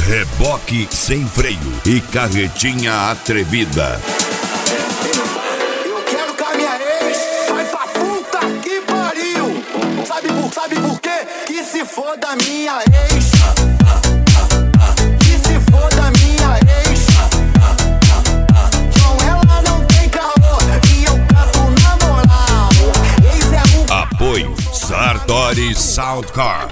Reboque sem freio e carretinha atrevida. Eu quero que a minha ex vai pra puta que pariu. Sabe por quê? Que se foda minha ex. Que se foda minha ex. Com ela não tem caô e eu canto na moral. Ex é o Apoio Sartori Soundcar.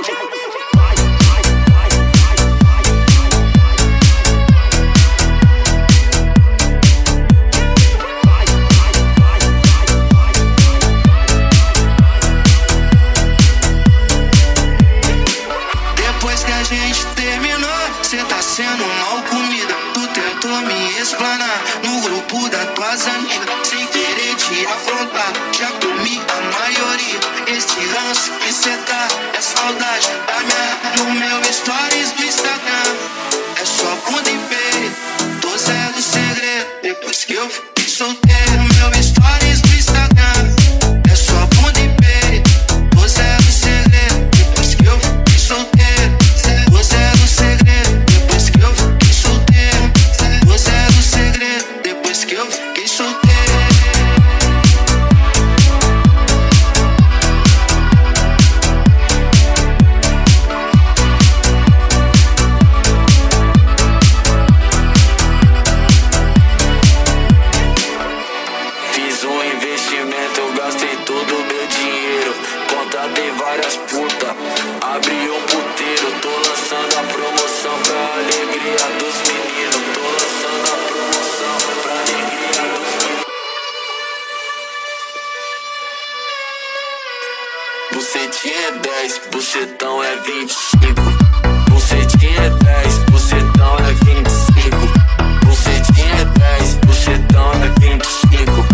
Sendo mal comida, tu tentou me explanar no grupo das tuas amigas, sem querer te afrontar. Já comi a maioria, este ranço que cê tá é saudade da minha. No meu stories do Instagram é só bunda e peito, tô zero do segredo. Depois que eu fiquei solteiro, meu stories do Instagram é só bunda e peito, tô zero do segredo. Depois que eu fiquei solteiro, tô zero do segredo. Depois que eu fiquei solteiro, fiz um investimento, eu gastei todo o meu dinheiro. Contratei várias putas, abri um puteiro. Tô lançando a promoção pra alegria dos meninos. Tô lançando a promoção pra alegria dos meninos. Bucetinha é 10, bucetão é 25. Bucetinha é 10, bucetão é 25. Bucetinha é 10, bucetão é 25.